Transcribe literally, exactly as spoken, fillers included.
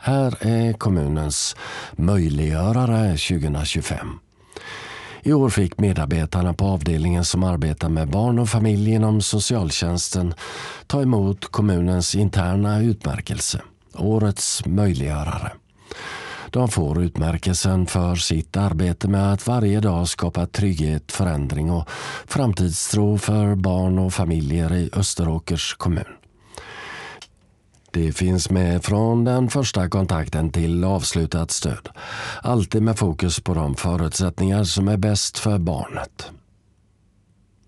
Här är kommunens möjliggörare tjugohundratjugofem. I år fick medarbetarna på avdelningen som arbetar med barn och familj inom socialtjänsten ta emot kommunens interna utmärkelse, årets möjliggörare. De får utmärkelsen för sitt arbete med att varje dag skapa trygghet, förändring och framtidstro för barn och familjer i Österåkers kommun. Det finns med från den första kontakten till avslutat stöd. Alltid med fokus på de förutsättningar som är bäst för barnet.